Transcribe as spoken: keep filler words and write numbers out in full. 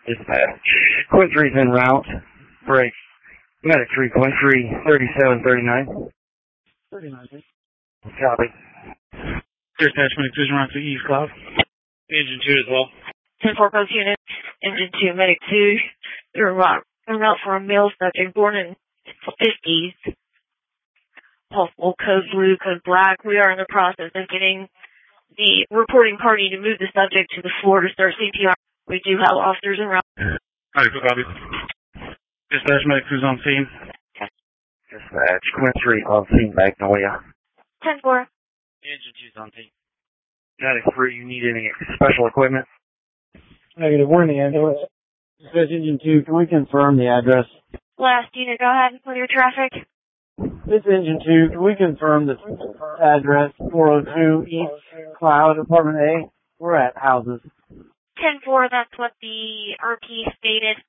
Dispatch. Quint three's en route. Break. Medic three point three, thirty-seven thirty-nine. thirty-nine. Copy. Dispatch, Medic two's en route to East Cloud. Engine two as well. ten four post unit. Engine two, Medic two. You're en route, en route for a male subject born in fifties. Possible code blue, code black. We are in the process of getting the reporting party to move the subject to the floor to start C P R. We do have officers en route. Alright, copy. Dispatch, Medic two's on scene. Dispatch. Quint three on scene, Magnolia. ten four. Engine two's on scene. Medic three, you need any special equipment? Negative, we're in the ambulance. Dispatch Engine two, can we confirm the address? Last unit, go ahead and clear your traffic. This is Engine two, can we confirm the address, four oh two East Cloud, Apartment A? We're at houses. ten four, that's what the R P stated.